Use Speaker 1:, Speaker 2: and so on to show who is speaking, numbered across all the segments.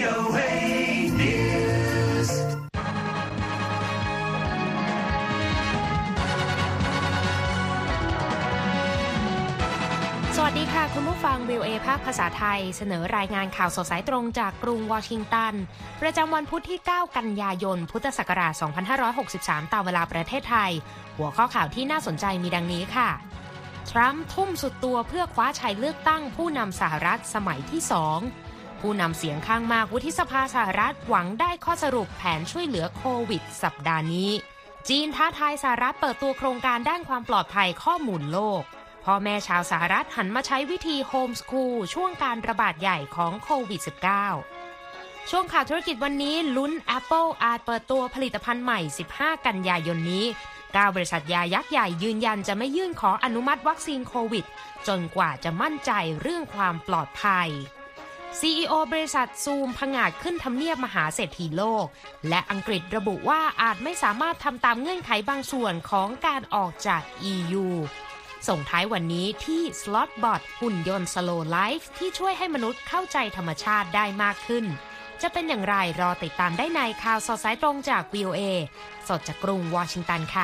Speaker 1: VOA News
Speaker 2: สวัสดีค่ะคุณผู้ฟัง VOA ภาคภาษาไทยเสนอรายงานข่าวสดสายตรงจากกรุงวอชิงตันประจำวันพุธที่ 9 กันยายน พุทธศักราช 2563 ตามเวลาประเทศไทยหัวข้อข่าวที่น่าสนใจมีดังนี้ค่ะทรัมป์ทุ่มสุดตัวเพื่อคว้าชัยเลือกตั้งผู้นำสหรัฐสมัยที่ 2 ผู้นำเสียงข้างมากวุฒิสภาสหรัฐหวังได้ข้อสรุปแผนช่วยเหลือโควิดสัปดาห์นี้จีนท้าทายสหรัฐเปิดตัวโครงการด้านความปลอดภัยข้อมูลโลกพ่อแม่ชาวสหรัฐหันมาใช้วิธีโฮมสคูลช่วงการระบาดใหญ่ของโควิด -19 ช่วงข่าวธุรกิจวันนี้ลุ้น Apple อาจเปิดตัวผลิตภัณฑ์ใหม่ 15 กันยายนนี้9 บริษัทยายักษ์ใหญ่ยืนยันจะไม่ยื่นขออนุมัติวัคซีนโควิดจนกว่าจะมั่นใจเรื่องความปลอดภัย CEO บริษัทซูมผงาดขึ้นทำเนียบมหาเศรษฐีโลกและอังกฤษระบุว่าอาจไม่สามารถทำตามเงื่อนไขบางส่วนของการออกจาก EUส่งท้ายวันนี้ที่ Slotbot หุ่นยนต์ Slow Life ที่ช่วยให้มนุษย์เข้าใจธรรมชาติได้มากขึ้นจะเป็นอย่างไรรอติดตามได้ในข่าวสดสายตรงจาก VOA สดจากกรุงวอชิงตันค่ะ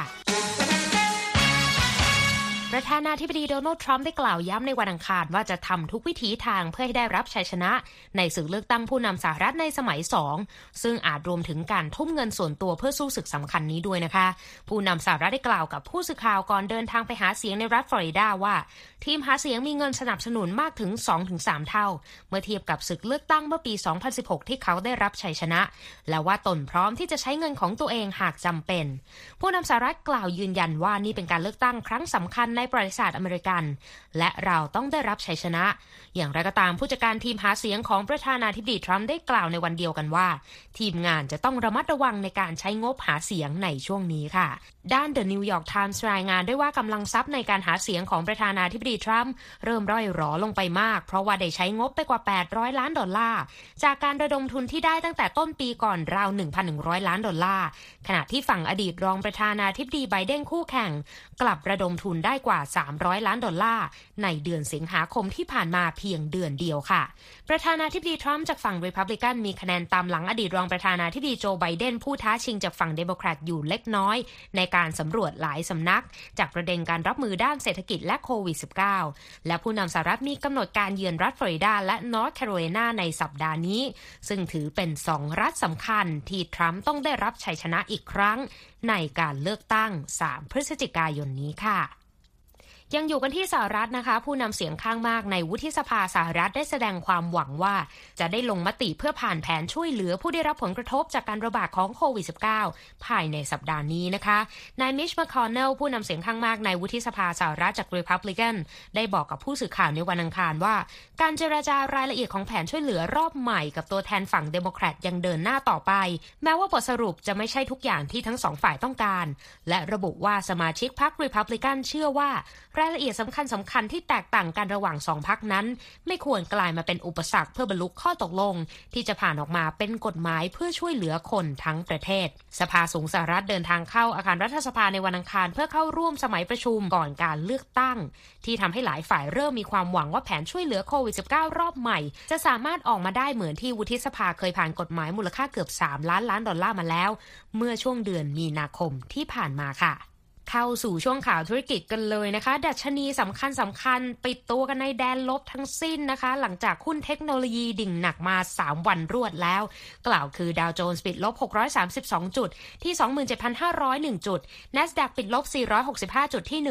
Speaker 2: ประธานาธิบดีโดนัลด์ทรัมป์ได้กล่าวย้ำในวันอังคารว่าจะทำทุกวิถีทางเพื่อให้ได้รับชัยชนะในศึกเลือกตั้งผู้นำสหรัฐในสมัย 2 ซึ่งอาจรวมถึงการทุ่มเงินส่วนตัวเพื่อสู้ศึกสำคัญนี้ด้วยนะคะผู้นำสหรัฐได้กล่าวกับผู้สื่อข่าวก่อนเดินทางไปหาเสียงในรัฐฟลอริดาว่าทีมหาเสียงมีเงินสนับสนุนมากถึง 2-3 เท่าเมื่อเทียบกับศึกเลือกตั้งเมื่อปี 2016 ที่เขาได้รับชัยชนะและว่าตนพร้อมที่จะใช้เงินของตัวเองหากจำเป็นผู้นำสหรัฐกล่าวยืนยันว่านี่เป็นการเลือกตั้งครั้งสำคัญในประวัติศาสตร์อเมริกันและเราต้องได้รับชัยชนะอย่างไรก็ตามผู้จัดการทีมหาเสียงของประธานาธิบดีทรัมป์ได้กล่าวในวันเดียวกันว่าทีมงานจะต้องระมัดระวังในการใช้งบหาเสียงในช่วงนี้ค่ะด้าน The New York Times รายงานด้วยว่ากำลังทรัพย์ในการหาเสียงของประธานาธิบดีทรัมป์เริ่มร่อยหรอลงไปมากเพราะว่าได้ใช้งบไปกว่า$800 ล้านจากการระดมทุนที่ได้ตั้งแต่ต้นปีก่อนราว $1,100 ล้านขณะที่ฝั่งอดีตรองประธานาธิบดีไบเดนคู่แข่งกลับระดมทุนได้กว่า$300 ล้านในเดือนสิงหาคมที่ผ่านมาเพียงเดือนเดียวค่ะประธานาธิบดีทรัมป์จากฝั่งรีพับลิกันมีคะแนนตามหลังอดีตรองประธานาธิบดีโจไบเดนผู้ท้าชิงจากฝั่งเดโมแครตอยู่เล็กน้อยในการสำรวจหลายสำนักจากประเด็นการรับมือด้านเศรษฐกิจและโควิด -19 และผู้นำสหรัฐมีกำหนดการเยือนรัฐฟลอริดาและนอร์ทแคโรไลนาในสัปดาห์นี้ซึ่งถือเป็น2รัฐสำคัญที่ทรัมป์ต้องได้รับชัยชนะอีกครั้งในการเลือกตั้ง3 พฤศจิกายนนี้ค่ะยังอยู่กันที่สหรัฐนะคะผู้นำเสียงข้างมากในวุฒิสภาสหรัฐได้แสดงความหวังว่าจะได้ลงมติเพื่อผ่านแผนช่วยเหลือผู้ได้รับผลกระทบจากการระบาดของโควิด -19 ภายในสัปดาห์นี้นะคะนายมิช แมคคอนเนลผู้นำเสียงข้างมากในวุฒิสภาสหรัฐจากรีพับลิกันได้บอกกับผู้สื่อข่าวในวันอังคารว่าการเจรจารายละเอียดของแผนช่วยเหลือรอบใหม่กับตัวแทนฝั่งเดโมแครตยังเดินหน้าต่อไปแม้ว่าบทสรุปจะไม่ใช่ทุกอย่างที่ทั้ง2ฝ่ายต้องการและระบุว่าสมาชิกพรรครีพับลิกันเชื่อว่ารายละเอียดสำคัญที่แตกต่างกันระหว่าง2พรรคนั้นไม่ควรกลายมาเป็นอุปสรรคเพื่อบรรลุข้อตกลงที่จะผ่านออกมาเป็นกฎหมายเพื่อช่วยเหลือคนทั้งประเทศสภาสูงสหรัฐเดินทางเข้าอาคารรัฐสภาในวันอังคารเพื่อเข้าร่วมสมัยประชุมก่อนการเลือกตั้งที่ทำให้หลายฝ่ายเริ่มมีความหวังว่าแผนช่วยเหลือโควิด -19 รอบใหม่จะสามารถออกมาได้เหมือนที่วุฒิสภาเคยผ่านกฎหมายมูลค่าเกือบ$3 ล้านมาแล้วเมื่อช่วงเดือนมีนาคมที่ผ่านมาค่ะเข้าสู่ช่วงข่าวธุรกิจกันเลยนะคะดัชนีสำคัญปิดตัวกันในแดนลบทั้งสิ้นนะคะหลังจากหุ้นเทคโนโลยีดิ่งหนักมา3วันรวดแล้วกล่าวคือดาวโจนส์ปิดลบ632จุดที่ 27,501 จุด NASDAQ ปิดลบ465จุดที่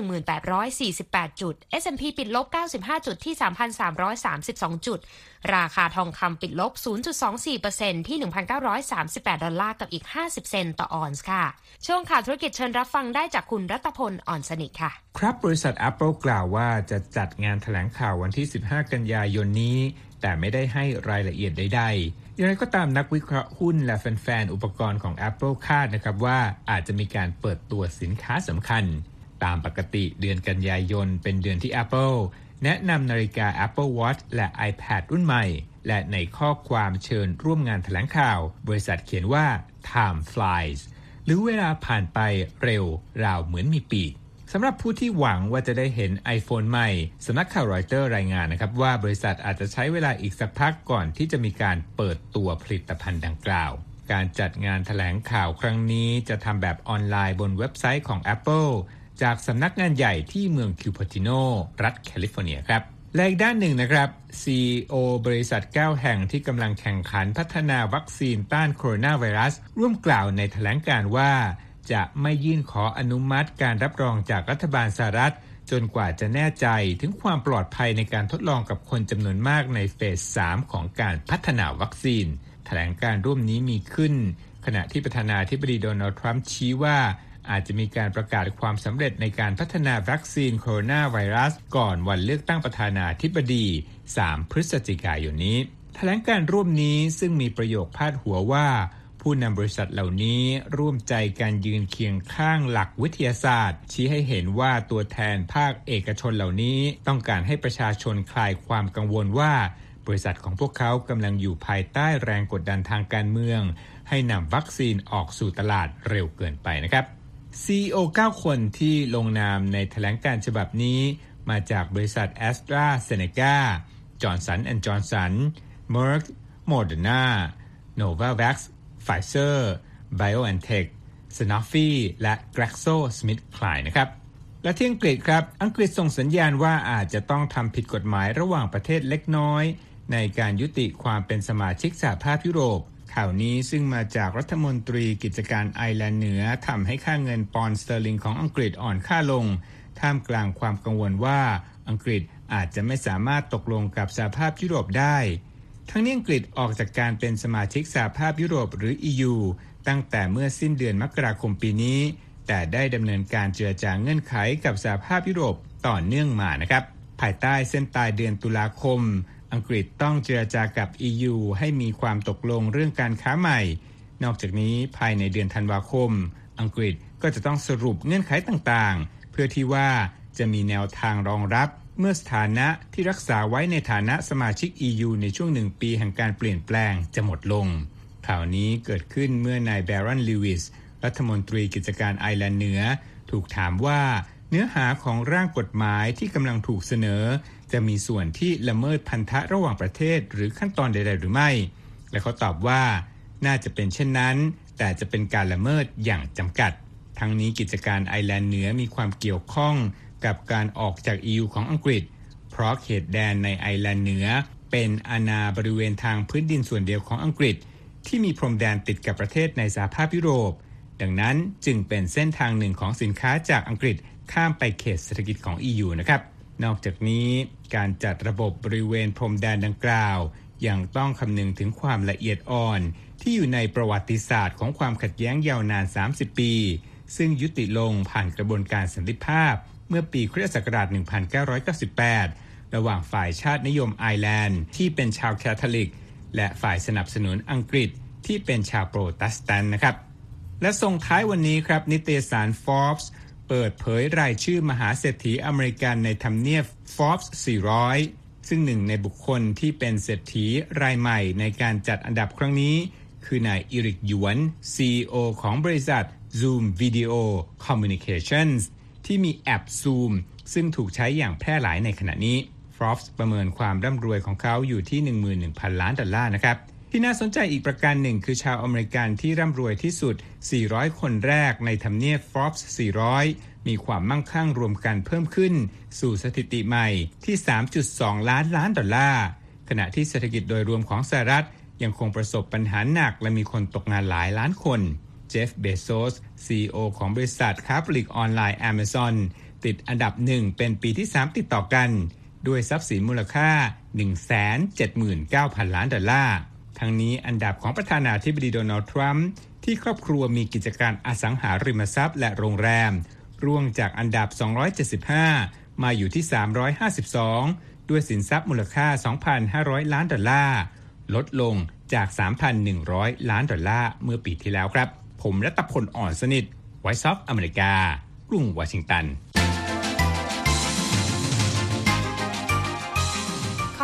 Speaker 2: 1,848 จุด S&P ปิดลบ95จุดที่ 3,332 จุดราคาทองคำปิดลบ 0.24% ที่ $1,938 กับอีก50 เซนต์ต่อออนซ์ค่ะช่วงข่าวธุรกิจเชิญรับฟังได้จากคุณรัตพล อ่อนสนิทค่ะ
Speaker 3: ครับบริษัท Apple กล่าวว่าจะจัดงานแถลงข่าววันที่ 15 กันยายนนี้แต่ไม่ได้ให้รายละเอียดใดๆอย่างไรก็ตามนักวิเคราะห์หุ้นและแฟนๆอุปกรณ์ของ Apple คาดนะครับว่าอาจจะมีการเปิดตัวสินค้าสำคัญตามปกติเดือนกันยายนเป็นเดือนที่ Appleแนะนำนาฬิกา Apple Watch และ iPad รุ่นใหม่และในข้อความเชิญร่วมงานแถลงข่าวบริษัทเขียนว่า Time flies หรือเวลาผ่านไปเร็วราวเหมือนมีปีกสำหรับผู้ที่หวังว่าจะได้เห็น iPhone ใหม่สำนักข่าวรอยเตอร์รายงานนะครับว่าบริษัทอาจจะใช้เวลาอีกสักพักก่อนที่จะมีการเปิดตัวผลิตภัณฑ์ดังกล่าวการจัดงานแถลงข่าวครั้งนี้จะทำแบบออนไลน์บนเว็บไซต์ของ Apple จากสำนักงานใหญ่ที่เมืองคิวเพอร์ติโนรัฐแคลิฟอร์เนียครับและอีกด้านหนึ่งนะครับ CEO บริษัท9แห่งที่กำลังแข่งขันพัฒนาวัคซีนต้านโคโรนาไวรัสร่วมกล่าวในแถลงการณ์ว่าจะไม่ยื่นขออนุมัติการรับรองจากรัฐบาลสหรัฐจนกว่าจะแน่ใจถึงความปลอดภัยในการทดลองกับคนจำนวนมากในเฟส 3 ของการพัฒนาวัคซีนแถลงการร่วมนี้มีขึ้นขณะที่ประธานาธิบดีโดนัลด์ทรัมป์ชี้ว่าอาจจะมีการประกาศความสำเร็จในการพัฒนาวัคซีนโคโรนาไวรัสก่อนวันเลือกตั้งประธานาธิบดี3 พฤศจิกายนนี้แถลงการร่วมนี้ซึ่งมีประโยคพาดหัวว่าผู้นำบริษัทเหล่านี้ร่วมใจการยืนเคียงข้างหลักวิทยาศาสตร์ชี้ให้เห็นว่าตัวแทนภาคเอกชนเหล่านี้ต้องการให้ประชาชนคลายความกังวลว่าบริษัทของพวกเขากำลังอยู่ภายใต้แรงกดดันทางการเมืองให้นำวัคซีนออกสู่ตลาดเร็วเกินไปนะครับ CEO 9 คนที่ลงนามในแถลงการฉบับนี้มาจากบริษัท AstraZeneca, Johnson & Johnson, Merck, Moderna, Novavax, Pfizer, BioNTech, Sanofi และ GlaxoSmithKline นะครับและที่อังกฤษครับอังกฤษส่งสัญญาณว่าอาจจะต้องทำผิดกฎหมายระหว่างประเทศเล็กน้อยในการยุติความเป็นสมาชิกสหภาพยุโรปข่าวนี้ซึ่งมาจากรัฐมนตรีกิจการไอร์แลนด์เหนือทำให้ค่าเงินปอนด์สเตอร์ลิงของอังกฤษอ่อนค่าลงท่ามกลางความกังวลว่าอังกฤษอาจจะไม่สามารถตกลงกับสหภาพยุโรปได้ทั้งนี้อังกฤษออกจากการเป็นสมาชิกสหภาพยุโรปหรือ EU ตั้งแต่เมื่อสิ้นเดือนมกราคมปีนี้แต่ได้ดำเนินการเจรจาเงื่อนไขกับสหภาพยุโรปต่อเนื่องมานะครับภายใต้เส้นตายเดือนตุลาคมอังกฤษต้องเจรจากับ EU ให้มีความตกลงเรื่องการค้าใหม่นอกจากนี้ภายในเดือนธันวาคมอังกฤษก็จะต้องสรุปเงื่อนไขต่างๆเพื่อที่ว่าจะมีแนวทางรองรับเมื่อสถานะที่รักษาไว้ในฐานะสมาชิก EU ในช่วง1 ปีแห่งการเปลี่ยนแปลงจะหมดลงข่าวนี้เกิดขึ้นเมื่อนายแบรอนลิวิสรัฐมนตรีกิจการไอร์แลนด์เหนือถูกถามว่าเนื้อหาของร่างกฎหมายที่กำลังถูกเสนอจะมีส่วนที่ละเมิดพันธะระหว่างประเทศหรือขั้นตอนใดๆหรือไม่และเขาตอบว่าน่าจะเป็นเช่นนั้นแต่จะเป็นการละเมิดอย่างจำกัดทั้งนี้กิจการไอร์แลนด์เหนือมีความเกี่ยวข้องกับการออกจาก EU ของอังกฤษเพราะเขตแดนในไอร์แลนด์เหนือเป็นอาณาบริเวณทางพื้นดินส่วนเดียวของอังกฤษที่มีพรมแดนติดกับประเทศในสหภาพยุโรปดังนั้นจึงเป็นเส้นทางหนึ่งของสินค้าจากอังกฤษข้ามไปเขตเศรษฐกิจของ EU นะครับนอกจากนี้การจัดระบบบริเวณพรมแดนดังกล่าวยังต้องคำนึงถึงความละเอียดอ่อนที่อยู่ในประวัติศาสตร์ของความขัดแย้งยาวนาน30 ปีซึ่งยุติลงผ่านกระบวนการสันติภาพเมื่อปีคริสตศักราช 1998 ระหว่างฝ่ายชาตินิยมไอร์แลนด์ที่เป็นชาวแคทอลิกและฝ่ายสนับสนุนอังกฤษที่เป็นชาวโปรเตสแตนต์นะครับและส่งท้ายวันนี้ครับนิตยสาร Forbes เปิดเผยรายชื่อมหาเศรษฐีอเมริกันในทำเนียบ Forbes 400 ซึ่งหนึ่งในบุคคลที่เป็นเศรษฐีรายใหม่ในการจัดอันดับครั้งนี้คือนายอีริกหยวน CEO ของบริษัท Zoom Video Communications ที่มีแอป Zoom ซึ่งถูกใช้อย่างแพร่หลายในขณะนี้ Forbes ประเมินความร่ำรวยของเขาอยู่ที่ 11,000 ล้านดอลลาร์นะครับที่น่าสนใจอีกประการหนึ่งคือชาวอเมริกันที่ร่ำรวยที่สุด400คนแรกในทำเนียบ Forbes 400 มีความมั่งคั่งรวมกันเพิ่มขึ้นสู่สถิติใหม่ที่ 3.2 ล้านล้านดอลลาร์ขณะที่เศรษฐกิจโดยรวมของสหรัฐยังคงประสบปัญหาหนักและมีคนตกงานหลายล้านคนเจฟเบโซส CEO ของบริษัทค้าปลีกออนไลน์ Amazon ติดอันดับ1เป็นปีที่3ติดต่อกันด้วยทรัพย์สินมูลค่า 179,000 ล้านดอลลาร์ทั้งนี้อันดับของประธานาธิบดีโดนัลด์ทรัมป์ที่ครอบครัวมีกิจการอสังหาริมทรัพย์และโรงแรมร่วงจากอันดับ275มาอยู่ที่352ด้วยสินทรัพย์มูลค่า 2,500 ล้านดอลลาร์ลดลงจาก 3,100 ล้านดอลลาร์เมื่อปีที่แล้วครับผมรัตพล อ่อนสนิท Voice of America กรุงวอชิงตัน
Speaker 2: ข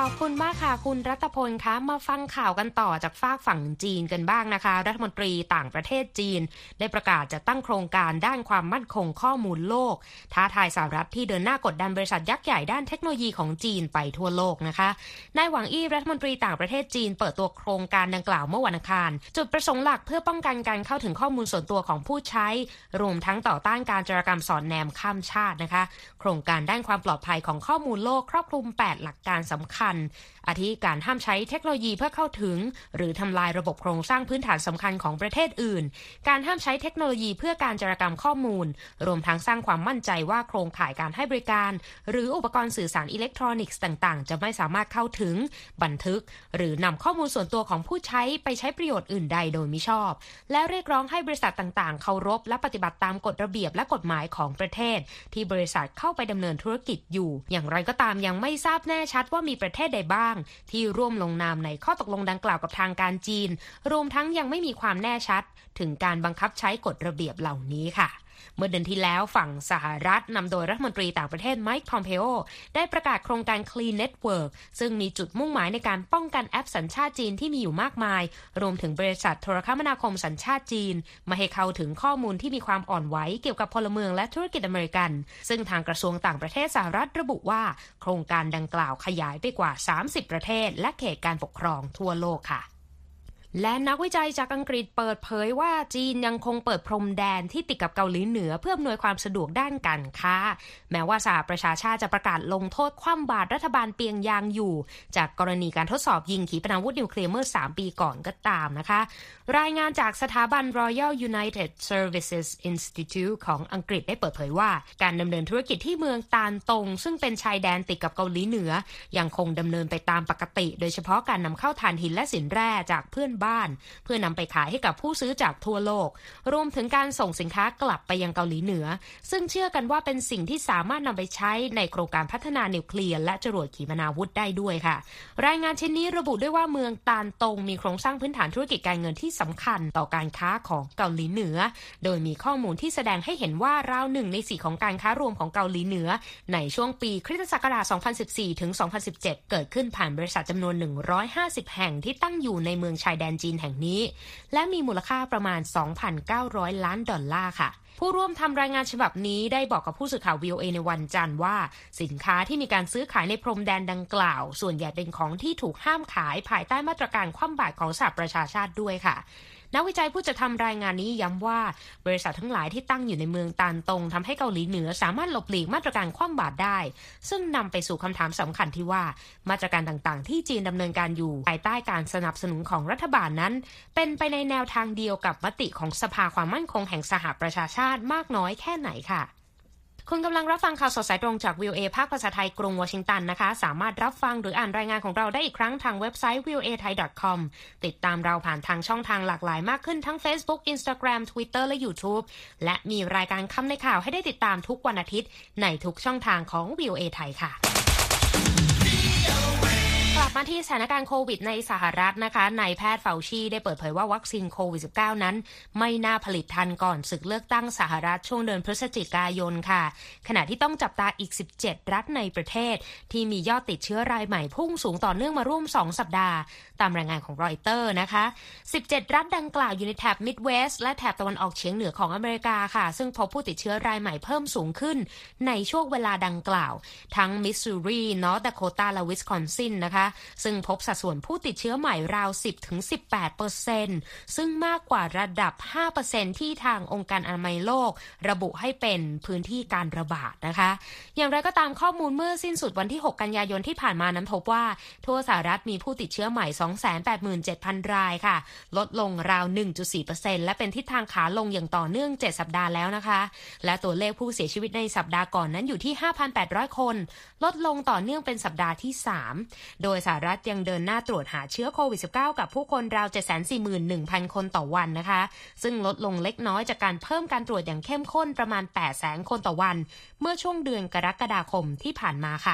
Speaker 2: อบคุณมากค่ะคุณรัตพลคะมาฟังข่าวกันต่อจากฝั่งจีนกันบ้างนะคะรัฐมนตรีต่างประเทศจีนได้ประกาศจะตั้งโครงการด้านความมั่นคงข้อมูลโลกท้าทายสหรัฐที่เดินหน้ากดดันบริษัทยักษ์ใหญ่ด้านเทคโนโลยีของจีนไปทั่วโลกนะคะนายหวังอี้รัฐมนตรีต่างประเทศจีนเปิดตัวโครงการดังกล่าวเมื่อวันอังคารจุดประสงค์หลักเพื่อป้องกันการเข้าถึงข้อมูลส่วนตัวของผู้ใช้รวมทั้งต่อต้านการโจรกรรมสอดแนมข้ามชาตินะคะโครงการด้านความปลอดภัยของข้อมูลโลกครอบคลุม8หลักการสำคัญอาทิการห้ามใช้เทคโนโลยีเพื่อเข้าถึงหรือทำลายระบบโครงสร้างพื้นฐานสำคัญของประเทศอื่นการห้ามใช้เทคโนโลยีเพื่อการโจรกรรมข้อมูลรวมทั้งสร้างความมั่นใจว่าโครงข่ายการให้บริการหรืออุปกรณ์สื่อสารอิเล็กทรอนิกส์ต่างๆจะไม่สามารถเข้าถึงบันทึกหรือนำข้อมูลส่วนตัวของผู้ใช้ไปใช้ประโยชน์อื่นใดโดยมิชอบและเรียกร้องให้บริษัทต่างๆเคารพและปฏิบัติตามกฎระเบียบและกฎหมายของประเทศที่บริษัทเข้าไปดำเนินธุรกิจอยู่อย่างไรก็ตามยังไม่ทราบแน่ชัดว่ามีประเทศใดบ้างที่ร่วมลงนามในข้อตกลงดังกล่าวกับทางการจีนรวมทั้งยังไม่มีความแน่ชัดถึงการบังคับใช้กฎระเบียบเหล่านี้ค่ะเมื่อเดือนที่แล้วฝั่งสหรัฐนำโดยรัฐมนตรีต่างประเทศไมค์ พอมเพโอได้ประกาศโครงการ Clean Network ซึ่งมีจุดมุ่งหมายในการป้องกันแอปสัญชาติจีนที่มีอยู่มากมายรวมถึงบริษัทโทรคมนาคมสัญชาติจีนไม่ให้เข้าถึงข้อมูลที่มีความอ่อนไหวเกี่ยวกับพลเมืองและธุรกิจอเมริกันซึ่งทางกระทรวงต่างประเทศสหรัฐระบุว่าโครงการดังกล่าวขยายไปกว่า30ประเทศและเขตการปกครองทั่วโลกค่ะและนักวิจัยจากอังกฤษเปิดเผยว่าจีนยังคงเปิดพรมแดนที่ติดกับเกาหลีเหนือเพื่ออำนวยความสะดวกด้านการค้าแม้ว่าสหประชาชาติจะประกาศลงโทษคว่ำบาตรรัฐบาลเปียงยางอยู่จากกรณีการทดสอบยิงขีปนาวุธนิวเคลียร์เมื่อ3ปีก่อนก็ตามนะคะรายงานจากสถาบัน Royal United Services Institute ของอังกฤษได้เปิดเผยว่าการดำเนินธุรกิจที่เมืองตานตงซึ่งเป็นชายแดนติดกับเกาหลีเหนือยังคงดำเนินไปตามปกติโดยเฉพาะการนำเข้าถ่านหินและสินแร่จากเพื่อนบ้านเพื่อนำไปขายให้กับผู้ซื้อจากทั่วโลกรวมถึงการส่งสินค้ากลับไปยังเกาหลีเหนือซึ่งเชื่อกันว่าเป็นสิ่งที่สามารถนำไปใช้ในโครงการพัฒนานิวเคลียร์และจรวดขีปนาวุธได้ด้วยค่ะรายงานชิ้นนี้ระบุด้วยว่าเมืองตานตงมีโครงสร้างพื้นฐานธุรกิจการเงินที่สำคัญต่อการค้าของเกาหลีเหนือโดยมีข้อมูลที่แสดงให้เห็นว่าราว1 ใน 4ของการค้ารวมของเกาหลีเหนือในช่วงปีคริสตศักราช 2014 ถึง 2017 เกิดขึ้นผ่านบริษัทจำนวน150แห่งที่ตั้งอยู่ในเมืองชายแดนจีนแห่งนี้และมีมูลค่าประมาณ $2,900 ล้านค่ะผู้ร่วมทำรายงานฉบับนี้ได้บอกกับผู้สื่อข่าว VOA ในวันจันทร์ว่าสินค้าที่มีการซื้อขายในพรมแดนดังกล่าวส่วนใหญ่เป็นของที่ถูกห้ามขายภายใต้มาตรการคว่ำบาตรของสหประชาชาติด้วยค่ะนักวิจัยผู้จัดทำรายงานนี้ย้ำว่าบริษัททั้งหลายที่ตั้งอยู่ในเมืองตานตงทำให้เกาหลีเหนือสามารถหลบหลีกมาตรการคว่ำบาตรได้ซึ่งนำไปสู่คำถามสำคัญที่ว่ามาตรการต่างๆที่จีนดำเนินการอยู่ภายใต้การสนับสนุนของรัฐบาลนั้นเป็นไปในแนวทางเดียวกับมติของสภาความมั่นคงแห่งสหประชาชาติมากน้อยแค่ไหนค่ะคุณกำลังรับฟังข่าวสดสายตรงจาก VOA ภาคภาษาไทยกรุงวอชิงตันนะคะสามารถรับฟังหรืออ่านรายงานของเราได้อีกครั้งทางเว็บไซต์ voathai.com ติดตามเราผ่านทางช่องทางหลากหลายมากขึ้นทั้ง Facebook Instagram Twitter และ YouTube และมีรายการคำในข่าวให้ได้ติดตามทุกวันอาทิตย์ในทุกช่องทางของ VOA ไทยค่ะกลับมาที่สถานการณ์โควิดในสหรัฐนะคะนายแพทย์เฟาชีได้เปิดเผยว่าวัคซีนโควิด -19 นั้นไม่น่าผลิตทันก่อนศึกเลือกตั้งสหรัฐช่วงเดือนพฤศจิกายนค่ะขณะที่ต้องจับตาอีก17รัฐในประเทศที่มียอดติดเชื้อรายใหม่พุ่งสูงต่อเนื่องมาร่วม2สัปดาห์ตามรายงานของรอยเตอร์นะคะ17รัฐดังกล่าวอยู่ในแถบมิดเวสต์และแถบตะวันออกเฉียงเหนือของอเมริกาค่ะซึ่งพบผู้ติดเชื้อรายใหม่เพิ่มสูงขึ้นในช่วงเวลาดังกล่าวทั้งมิสซูรีนอร์ทดาโคตาและวิสคอนซินนะคะซึ่งพบสัดส่วนผู้ติดเชื้อใหม่ราว 10-18% ซึ่งมากกว่าระดับ 5% ที่ทางองค์การอนามัยโลกระบุให้เป็นพื้นที่การระบาดนะคะอย่างไรก็ตามข้อมูลเมื่อสิ้นสุดวันที่6กันยายนที่ผ่านมานั้นพบว่าทั่วสหรัฐมีผู้ติดเชื้อใหม่ 287,000 รายค่ะลดลงราว 1.4% และเป็นทิศทางขาลงอย่างต่อเนื่อง7สัปดาห์แล้วนะคะและตัวเลขผู้เสียชีวิตในสัปดาห์ก่อนนั้นอยู่ที่ 5,800 คนลดลงต่อเนื่องเป็นสัปดาห์ที่3โดยสหรัฐยังเดินหน้าตรวจหาเชื้อโควิด -19 กับผู้คนราว 741,000 คนต่อวันนะคะซึ่งลดลงเล็กน้อยจากการเพิ่มการตรวจอย่างเข้มข้นประมาณ 800,000 คนต่อวันเมื่อช่วงเดือนกรกฎาคมที่ผ่านมาค่ะ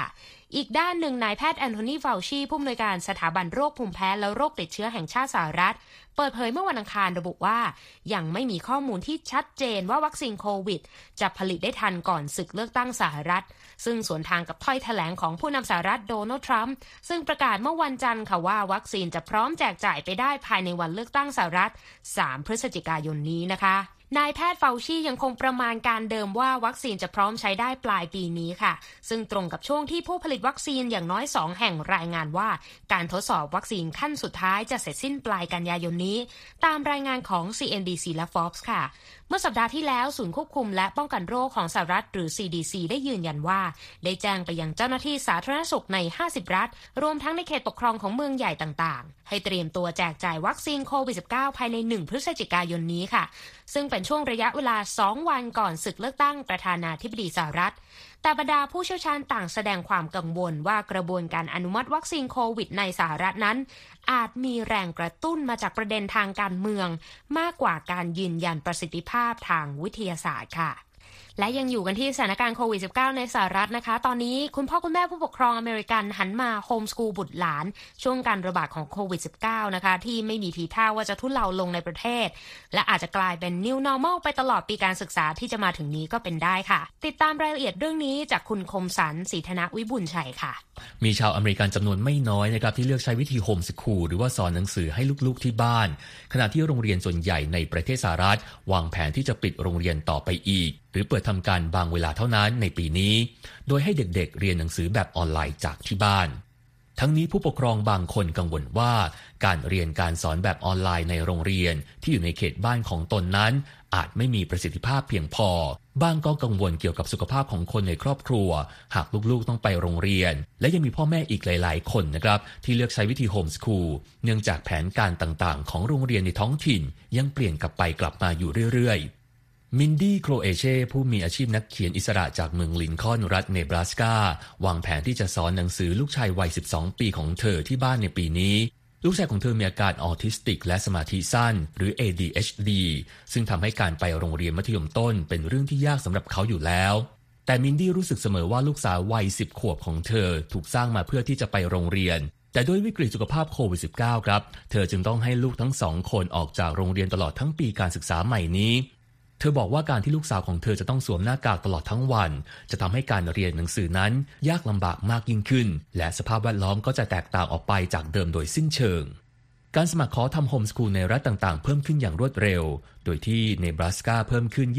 Speaker 2: อีกด้านหนึ่งนายแพทย์แอนโทนี ฟาวชีผู้อำนวยการสถาบันโรคภูมิแพ้และโรคติดเชื้อแห่งชาติสหรัฐเปิดเผยเมื่อวันอังคารระบุว่ายังไม่มีข้อมูลที่ชัดเจนว่าวัคซีนโควิดจะผลิตได้ทันก่อนศึกเลือกตั้งสหรัฐซึ่งสวนทางกับถ้อยแถลงของผู้นำสหรัฐโดนัลด์ทรัมป์ซึ่งประกาศเมื่อวันจันทร์ค่ะว่าวัคซีนจะพร้อมแจกจ่ายไปได้ภายในวันเลือกตั้งสหรัฐ3 พฤศจิกายนนี้นะคะนายแพทย์เฟาชียังคงประมาณการเดิมว่าวัคซีนจะพร้อมใช้ได้ปลายปีนี้ค่ะซึ่งตรงกับช่วงที่ผู้ผลิตวัคซีนอย่างน้อย2แห่งรายงานว่าการทดสอบวัคซีนขั้นสุดท้ายจะเสร็จสิ้นปลายกันยายนนี้ตามรายงานของ CNBC และ Forbes ค่ะเมื่อสัปดาห์ที่แล้วศูนย์ควบคุมและป้องกันโรคของสหรัฐหรือ CDC ได้ยืนยันว่าได้แจ้งไปยังเจ้าหน้าที่สาธารณสุขใน50รัฐรวมทั้งในเขตปกครองของเมืองใหญ่ต่างๆให้เตรียมตัวแจกจ่ายวัคซีนโควิด -19 ภายใน1 พฤศจิกายนนี้ค่ะซึ่งเป็นช่วงระยะเวลา2 วันก่อนศึกเลือกตั้งประธานาธิบดีสหรัฐแต่บรรดาผู้เชี่ยวชาญต่างแสดงความกังวลว่ากระบวนการอนุมัติวัคซีนโควิดในสหรัฐนั้นอาจมีแรงกระตุ้นมาจากประเด็นทางการเมืองมากกว่าการยืนยันประสิทธิภาพทางวิทยาศาสตร์ค่ะและยังอยู่กันที่สถานการณ์โควิด -19 ในสหรัฐนะคะตอนนี้คุณพ่อคุณแม่ผู้ปกครองอเมริกันหันมาโฮมสกูลบุตรหลานช่วงการระบาดของโควิด -19 นะคะที่ไม่มีทีท่าว่าจะทุเลาลงในประเทศและอาจจะกลายเป็น New Normal ไปตลอดปีการศึกษาที่จะมาถึงนี้ก็เป็นได้ค่ะติดตามรายละเอียดเรื่องนี้จากคุณคมสันต์ศรีธนวิบุญชัยค่ะ
Speaker 4: มีชาวอเมริกันจำนวนไม่น้อยนะครับที่เลือกใช้วิธีโฮมสคูลหรือว่าสอนหนังสือให้ลูกๆที่บ้านขณะที่โรงเรียนส่วนใหญ่ในประเทศสหรัฐวางแผนที่จะปิดโรงเรียนต่อไปอีกหรือเปิดทำการบางเวลาเท่านั้นในปีนี้โดยให้เด็กๆเรียนหนังสือแบบออนไลน์จากที่บ้านทั้งนี้ผู้ปกครองบางคนกังวลว่าการเรียนการสอนแบบออนไลน์ในโรงเรียนที่อยู่ในเขตบ้านของตนนั้นอาจไม่มีประสิทธิภาพเพียงพอบางก็กังวลเกี่ยวกับสุขภาพของคนในครอบครัวหากลูกๆต้องไปโรงเรียนและยังมีพ่อแม่อีกหลายๆคนนะครับที่เลือกใช้วิธีโฮมสคูลเนื่องจากแผนการต่างๆของโรงเรียนในท้องถิ่นยังเปลี่ยนกลับไปกลับมาอยู่เรื่อยๆมินดี้ โครเอเช่ผู้มีอาชีพนักเขียนอิสระจากเมืองลินคอล์นรัฐเนบราสกาวางแผนที่จะสอนหนังสือลูกชายวัย12 ปีของเธอที่บ้านในปีนี้ลูกชายของเธอมีอาการออทิสติกและสมาธิสั้นหรือ ADHD ซึ่งทำให้การไปโรงเรียนมัธยมต้นเป็นเรื่องที่ยากสำหรับเขาอยู่แล้วแต่มินดี้รู้สึกเสมอว่าลูกสาววัย10 ขวบของเธอถูกสร้างมาเพื่อที่จะไปโรงเรียนแต่ด้วยวิกฤตสุขภาพโควิด -19 ครับเธอจึงต้องให้ลูกทั้ง2 คนออกจากโรงเรียนตลอดทั้งปีการศึกษาใหม่นี้เธอบอกว่าการที่ลูกสาวของเธอจะต้องสวมหน้ากากตลอดทั้งวันจะทำให้การเรียนหนังสือนั้นยากลำบากมากยิ่งขึ้นและสภาพแวดล้อมก็จะแตกต่างออกไปจากเดิมโดยสิ้นเชิงการสมัครขอทำโฮมสคูลในรัฐต่างๆเพิ่มขึ้นอย่างรวดเร็วโดยที่เนบราสกาเพิ่มขึ้น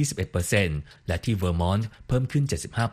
Speaker 4: 21% และที่เวอร์มอนต์เพิ่มขึ้น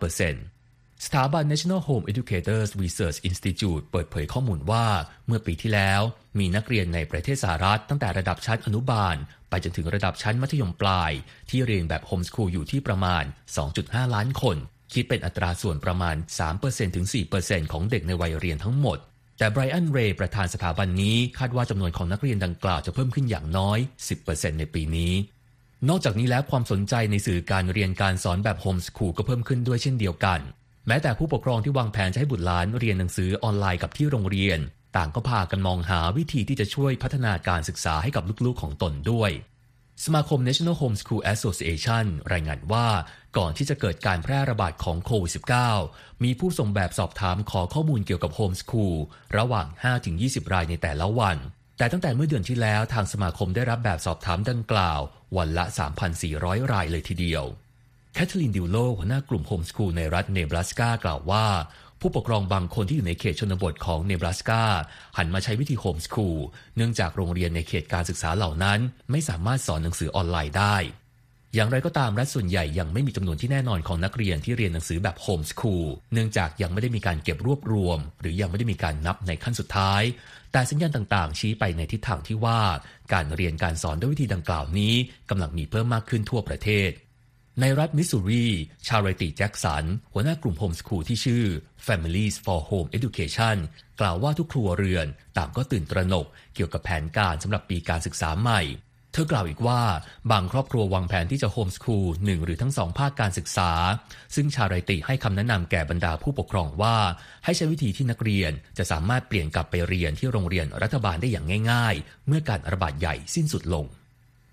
Speaker 4: 75%สถาบัน National Home Educators Research Institute เปิดเผยข้อมูลว่าเมื่อปีที่แล้วมีนักเรียนในประเทศสหรัฐตั้งแต่ระดับชั้นอนุบาลไปจนถึงระดับชั้นมัธยมปลายที่เรียนแบบโฮมสคูลอยู่ที่ประมาณ 2.5 ล้านคนคิดเป็นอัตราส่วนประมาณ 3% ถึง 4% ของเด็กในวัยเรียนทั้งหมดแต่ไบรอัน เรย์ประธานสถาบันนี้คาดว่าจำนวนของนักเรียนดังกล่าวจะเพิ่มขึ้นอย่างน้อย 10% ในปีนี้นอกจากนี้แล้วความสนใจในสื่อการเรียนการสอนแบบโฮมสคูลก็เพิ่มขึ้นด้วยเช่นเดียวกันแม้แต่ผู้ปกครองที่วางแผนจะให้บุตรหลานเรียนหนังสือออนไลน์กับที่โรงเรียนต่างก็พากันมองหาวิธีที่จะช่วยพัฒนาการศึกษาให้กับลูกๆของตนด้วยสมาคม National Homeschool Association รายงานว่าก่อนที่จะเกิดการแพร่ระบาดของโควิด -19 มีผู้ส่งแบบสอบถามขอข้อมูลเกี่ยวกับโฮมสคูลระหว่าง 5-20 รายในแต่ละวันแต่ตั้งแต่เมื่อเดือนที่แล้วทางสมาคมได้รับแบบสอบถามดังกล่าววันละ 3,400 รายเลยทีเดียวแคทเธอรีน ดิวโลหัวหน้ากลุ่มโฮมสคูลในรัฐเนบราสกากล่าวว่าผู้ปกครองบางคนที่อยู่ในเขตชนบทของเนบราสกาหันมาใช้วิธีโฮมสคูลเนื่องจากโรงเรียนในเขตการศึกษาเหล่านั้นไม่สามารถสอนหนังสือออนไลน์ได้อย่างไรก็ตามรัฐส่วนใหญ่ยังไม่มีจำนวนที่แน่นอนของนักเรียนที่เรียนหนังสือแบบโฮมสคูลเนื่องจากยังไม่ได้มีการเก็บรวบรวมหรือยังไม่ได้มีการนับในขั้นสุดท้ายแต่สัญญาณต่างๆชี้ไปในทิศทางที่ว่าการเรียนการสอนด้วยวิธีดังกล่าวนี้กำลังมีเพิ่มมากขึ้นทั่วประเทศในรัฐมิสซูรี ชาริตี้ แจ็คสันหัวหน้ากลุ่มโฮมสคูลที่ชื่อ Families for Home Education กล่าวว่าทุกครัวเรือนต่างก็ตื่นตระหนกเกี่ยวกับแผนการสำหรับปีการศึกษาใหม่เธอกล่าวอีกว่าบางครอบครัววางแผนที่จะโฮมสคูล1หรือทั้ง2ภาคการศึกษาซึ่งชาริตี้ให้คำแนะนำแก่บรรดาผู้ปกครองว่าให้ใช้วิธีที่นักเรียนจะสามารถเปลี่ยนกลับไปเรียนที่โรงเรียนรัฐบาลได้อย่างง่ายๆเมื่อการระบาดใหญ่สิ้นสุดลง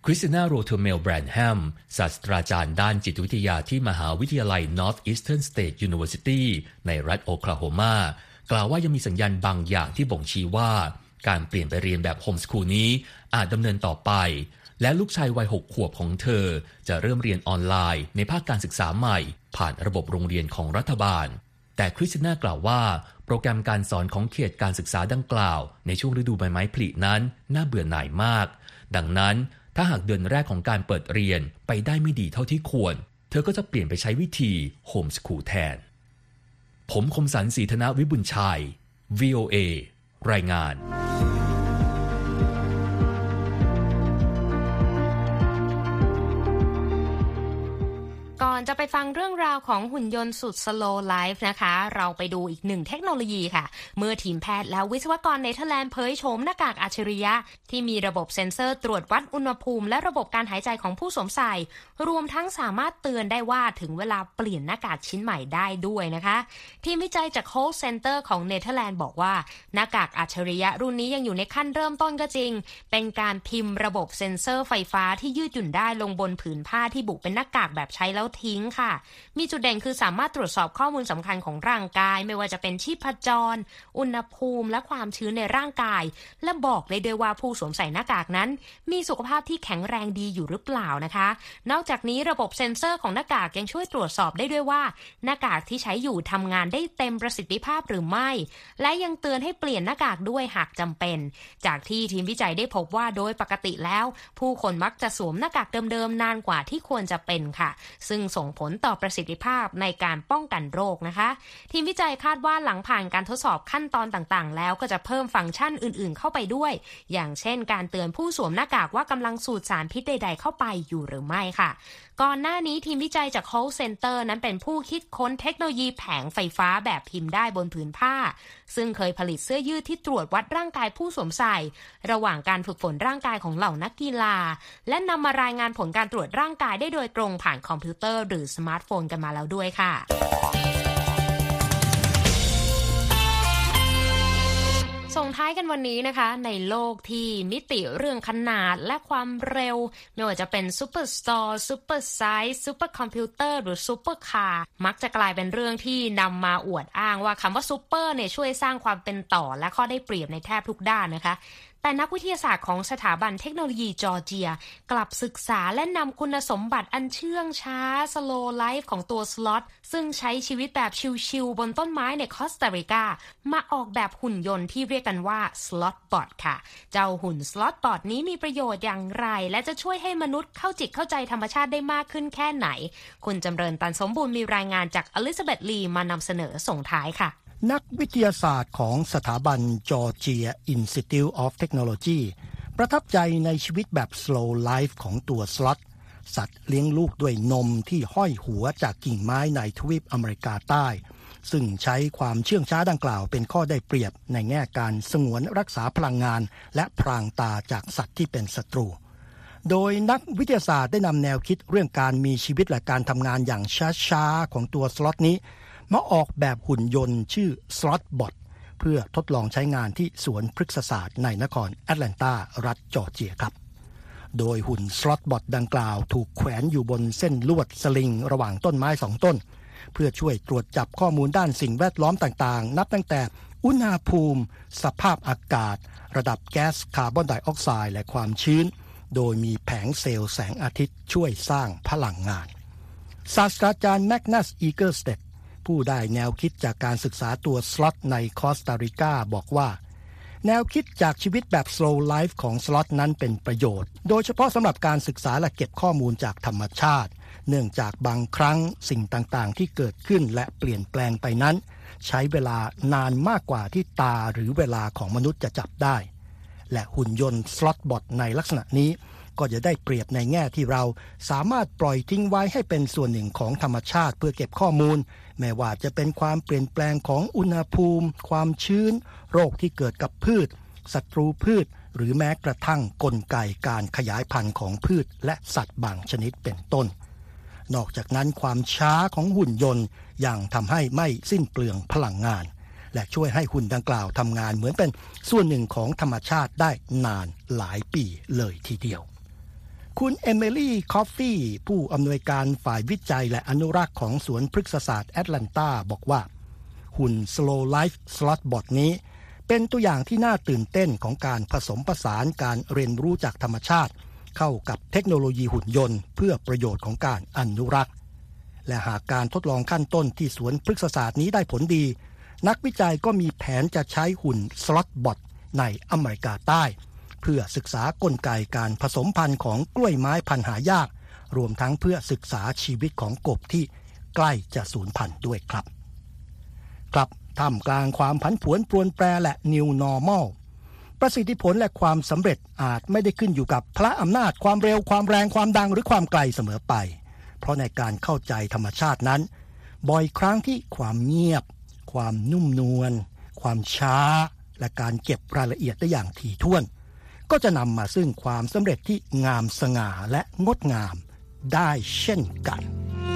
Speaker 4: คริสติน่า โรเทอร์เมล แบรนแฮม ศาสตราจารย์ด้านจิตวิทยาที่มหาวิทยาลัย Northeastern State University ในรัฐโอคลาโฮมากล่าวว่ายังมีสัญญาณบางอย่างที่บ่งชี้ว่าการเปลี่ยนไปเรียนแบบโฮมสคูลนี้อาจดำเนินต่อไปและลูกชายวัย6 ขวบของเธอจะเริ่มเรียนออนไลน์ในภาคการศึกษาใหม่ผ่านระบบโรงเรียนของรัฐบาลแต่คริสติน่ากล่าวว่าโปรแกรมการสอนของเขตการศึกษาดังกล่าวในช่วงฤดูใบไม้ผลินั้นน่าเบื่อหน่ายมากดังนั้นถ้าหากเดือนแรกของการเปิดเรียนไปได้ไม่ดีเท่าที่ควรเธอก็จะเปลี่ยนไปใช้วิธีโฮมสคูลแทนผมคมสันต์ ศรีธนวิบุญชัย VOA รายงาน
Speaker 2: ก่อนจะไปฟังเรื่องราวของหุ่นยนต์สุด slow life นะคะเราไปดูอีกหนึ่งเทคโนโลยีค่ะเมื่อทีมแพทย์และวิศวกรเนเธอร์แลนด์เผยโฉมหน้ากากอัจฉริยะที่มีระบบเซ็นเซอร์ตรวจวัดอุณหภูมิและระบบการหายใจของผู้สวมใส่รวมทั้งสามารถเตือนได้ว่าถึงเวลาเปลี่ยนหน้ากากชิ้นใหม่ได้ด้วยนะคะทีมวิจัยจาก Holt Center ของเนเธอร์แลนด์บอกว่าหน้ากากอัจฉริยะรุ่นนี้ยังอยู่ในขั้นเริ่มต้นก็จริงเป็นการพิมพ์ระบบเซ็นเซอร์ไฟฟ้าที่ยืดหยุ่นได้ลงบนผืนผ้าที่บุเป็นหน้ากากแบบใช้แล้วทิ้งค่ะมีจุดเด่นคือสามารถตรวจสอบข้อมูลสำคัญของร่างกายไม่ว่าจะเป็นชีพจรอุณหภูมิและความชื้นในร่างกายและบอกได้ด้วยว่าผู้สวมใส่หน้ากากนั้นมีสุขภาพที่แข็งแรงดีอยู่หรือเปล่านะคะนอกจากนี้ระบบเซ็นเซอร์ของหน้ากากยังช่วยตรวจสอบได้ด้วยว่าหน้ากากที่ใช้อยู่ทำงานได้เต็มประสิทธิภาพหรือไม่และยังเตือนให้เปลี่ยนหน้ากากด้วยหากจำเป็นจากที่ทีมวิจัยได้พบว่าโดยปกติแล้วผู้คนมักจะสวมหน้ากากเดิมๆนานกว่าที่ควรจะเป็นค่ะซึ่งส่งผลต่อประสิทธิภาพในการป้องกันโรคนะคะทีมวิจัยคาดว่าหลังผ่านการทดสอบขั้นตอนต่างๆแล้วก็จะเพิ่มฟังก์ชันอื่นๆเข้าไปด้วยอย่างเช่นการเตือนผู้สวมหน้ากากว่ากำลังสูดสารพิษใดๆเข้าไปอยู่หรือไม่ค่ะก่อนหน้านี้ทีมวิจัยจาก Holt Center นั้นเป็นผู้คิดค้นเทคโนโลยีแผงไฟฟ้าแบบพิมพ์ได้บนผืนผ้าซึ่งเคยผลิตเสื้อยืดที่ตรวจวัดร่างกายผู้สวมใส่ระหว่างการฝึกฝนร่างกายของเหล่านักกีฬาและนำมารายงานผลการตรวจร่างกายได้โดยตรงผ่านคอมพิวเตอร์หรือสมาร์ทโฟนกันมาแล้วด้วยค่ะส่งท้ายกันวันนี้นะคะในโลกที่มิติเรื่องขนาดและความเร็วไม่ว่าจะเป็นซูเปอร์สตอร์ซูเปอร์ไซส์ซูเปอร์คอมพิวเตอร์หรือซูเปอร์คาร์มักจะกลายเป็นเรื่องที่นำมาอวดอ้างว่าคำว่าซูเปอร์เนี่ยช่วยสร้างความเป็นต่อและข้อได้เปรียบในแทบทุกด้านนะคะแต่นักวิทยาศาสตร์ของสถาบันเทคโนโลยีจอร์เจียกลับศึกษาและนำคุณสมบัติอันเชื่องช้า slow life ของตัวสล็อตซึ่งใช้ชีวิตแบบชิลๆบนต้นไม้ในคอสตาริกามาออกแบบหุ่นยนต์ที่เรียกกันว่า Slot Bot ค่ะเจ้าหุ่น Slot Bot นี้มีประโยชน์อย่างไรและจะช่วยให้มนุษย์เข้าจิตเข้าใจธรรมชาติได้มากขึ้นแค่ไหนคุณจำเริญตันสมบูรณ์มีรายงานจากอลิซาเบธลีมานำเสนอส่งท้ายค่ะ
Speaker 5: นักวิทยาศาสตร์ของสถาบัน Georgia Institute of Technology ประทับใจในชีวิตแบบ slow life ของตัวสล็อตสัตว์เลี้ยงลูกด้วยนมที่ห้อยหัวจากกิ่งไม้ในทวีปอเมริกาใต้ซึ่งใช้ความเชื่องช้าดังกล่าวเป็นข้อได้เปรียบในแง่การสงวนรักษาพลังงานและพรางตาจากสัตว์ที่เป็นศัตรูโดยนักวิทยาศาสตร์ได้นำแนวคิดเรื่องการมีชีวิตและการทำงานอย่างช้าๆของตัวสล็อตนี้มาออกแบบหุ่นยนต์ชื่อ Slot Bot เพื่อทดลองใช้งานที่สวนพฤกษศาสตร์ในนครแอตแลนตารัฐจอร์เจียครับโดยหุ่น Slot Bot ดังกล่าวถูกแขวนอยู่บนเส้นลวดสลิงระหว่างต้นไม้2ต้นเพื่อช่วยตรวจจับข้อมูลด้านสิ่งแวดล้อมต่างๆนับตั้งแต่อุณหภูมิสภาพอากาศระดับแก๊สคาร์บอนไดออกไซด์และความชื้นโดยมีแผงเซลล์แสงอาทิตย์ช่วยสร้างพลังงานศาสตราจารย์แมกนัสอีเกิลสเต็ดผู้ได้แนวคิดจากการศึกษาตัวสล็อตในคอสตาริกาบอกว่าแนวคิดจากชีวิตแบบ slow life ของสล็อตนั้นเป็นประโยชน์โดยเฉพาะสำหรับการศึกษาและเก็บข้อมูลจากธรรมชาติเนื่องจากบางครั้งสิ่งต่างๆที่เกิดขึ้นและเปลี่ยนแปลงไปนั้นใช้เวลานานมากกว่าที่ตาหรือเวลาของมนุษย์จะจับได้และหุ่นยนต์ Slot Bot ในลักษณะนี้ก็จะได้เปรียบในแง่ที่เราสามารถปล่อยทิ้งไว้ให้เป็นส่วนหนึ่งของธรรมชาติเพื่อเก็บข้อมูลแม้ว่าจะเป็นความเปลี่ยนแปลงของอุณหภูมิความชื้นโรคที่เกิดกับพืชศัตรูพืชหรือแม้กระทั่งกลไกการขยายพันธุ์ของพืชและสัตว์บางชนิดเป็นต้นนอกจากนั้นความช้าของหุ่นยนต์ยังทำให้ไม่สิ้นเปลืองพลังงานและช่วยให้หุ่นดังกล่าวทำงานเหมือนเป็นส่วนหนึ่งของธรรมชาติได้นานหลายปีเลยทีเดียวคุณเอมิลี่คอฟฟี่ผู้อำนวยการฝ่ายวิจัยและอนุรักษ์ของสวนพฤกษศาสตร์แอตแลนตาบอกว่าหุ่น Slow Life Slot Bot นี้เป็นตัวอย่างที่น่าตื่นเต้นของการผสมผสานการเรียนรู้จากธรรมชาติเข้ากับเทคโนโลยีหุ่นยนต์เพื่อประโยชน์ของการอนุรักษ์และหากการทดลองขั้นต้นที่สวนพฤกษศาสตร์นี้ได้ผลดีนักวิจัยก็มีแผนจะใช้หุ่น Slot Bot ในอเมริกาใต้เพื่อศึกษากลไกการผสมพันธุ์ของกล้วยไม้พันธุ์หายากรวมทั้งเพื่อศึกษาชีวิตของกบที่ใกล้จะสูญพันธุ์ด้วยครับท่ามกลางความผันผวนปรวนแปรและ New Normal ประสิทธิผลและความสำเร็จอาจไม่ได้ขึ้นอยู่กับพละอำนาจความเร็วความแรงความดังหรือความไกลเสมอไปเพราะในการเข้าใจธรรมชาตินั้นบ่อยครั้งที่ความเงียบความนุ่มนวลความช้าและการเก็บรายละเอียดได้อย่างถี่ถ้วนก็จะนำมาซึ่งความสำเร็จที่งามสง่าและงดงามได้เช่นกัน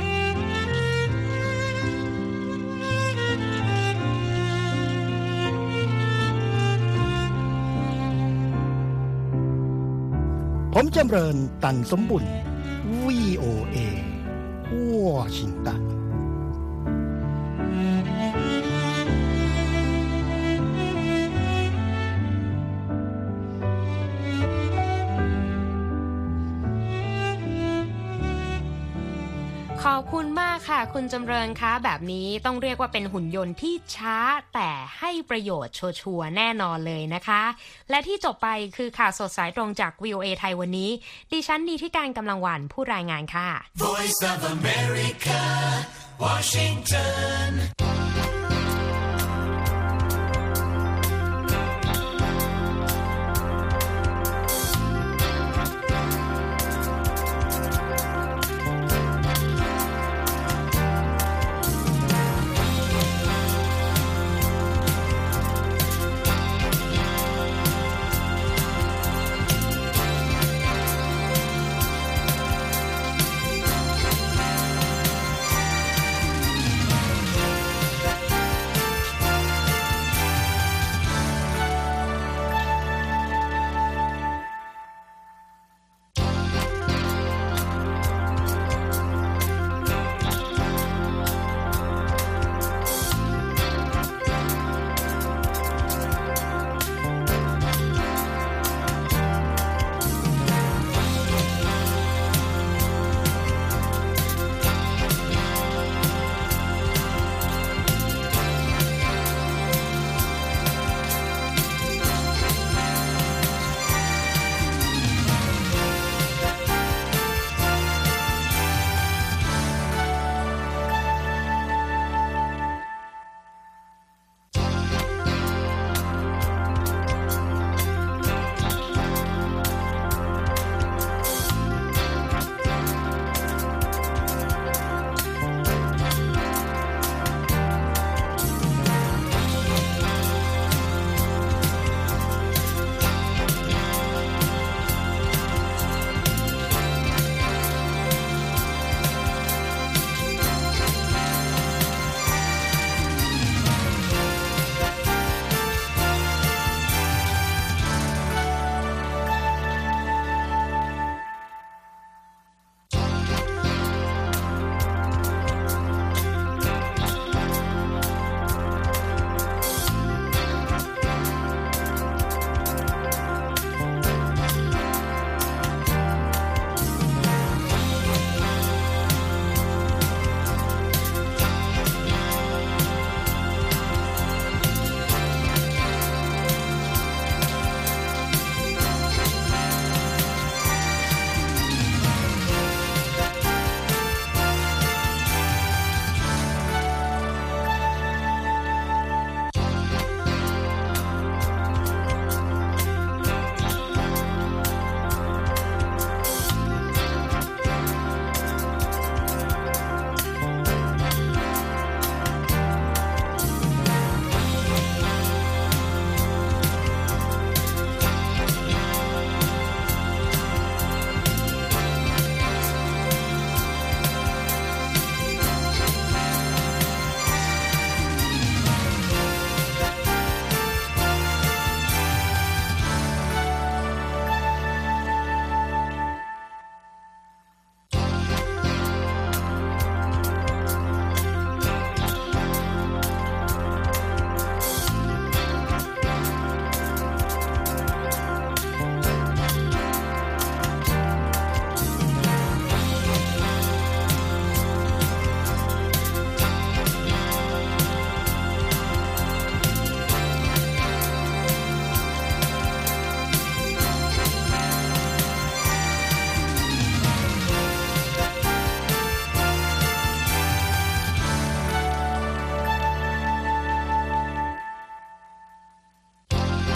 Speaker 5: ผมจำเริญตันสมบุญ VOA วอชิงตัน
Speaker 2: ขอบคุณมากค่ะคุณจำเริญคะแบบนี้ต้องเรียกว่าเป็นหุ่นยนต์ที่ช้าแต่ให้ประโยชน์ชัวร์แน่นอนเลยนะคะและที่จบไปคือข่าวสดสายตรงจาก VOA ไทยวันนี้ดิฉันดีที่การกำลังวันผู้รายงานค่ะ
Speaker 1: Voice of America, Washington